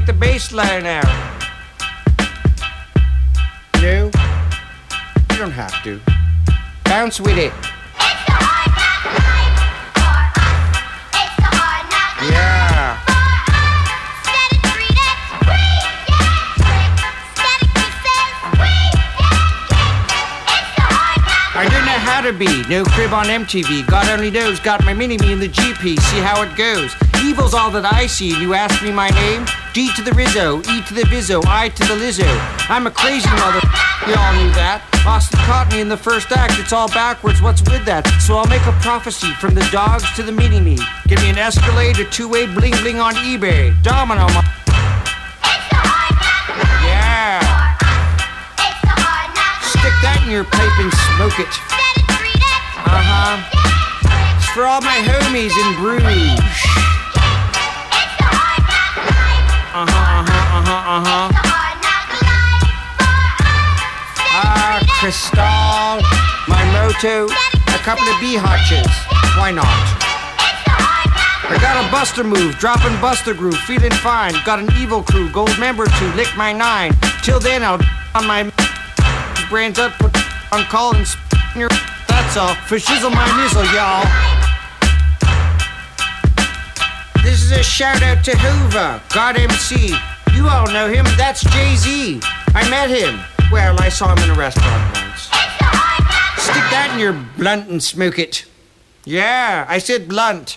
the bass line out. No, you don't have to. Bounce with it. Yeah. I don't know how to be. No crib on MTV. God only knows. Got my mini-me in the GP. See how it goes. Evil's all that I see. And you ask me my name? D to the Rizzo, E to the Vizzo, I to the Lizzo. I'm a crazy mother. You all knew that. Austin caught me in the first act. It's all backwards. What's with that? So I'll make a prophecy from the dogs to the mini-me. Give me an Escalade, a two-way bling-bling on eBay. Domino, yeah. Stick that in your pipe and smoke it. Uh-huh. It's for all my homies in Bruges. Cristal, my moto, a couple of bee-hotches. Why not? I got a buster move, dropping buster groove, feeling fine. Got an evil crew, gold member to lick my 9. Till then, I'll on my brains up, put on call and your. That's all. For shizzle my nizzle, y'all. This is a shout out to Hoover, God MC. You all know him, that's Jay-Z. I met him. Well, I saw him in a restaurant once. Stick that in your blunt and smoke it. Yeah, I said blunt.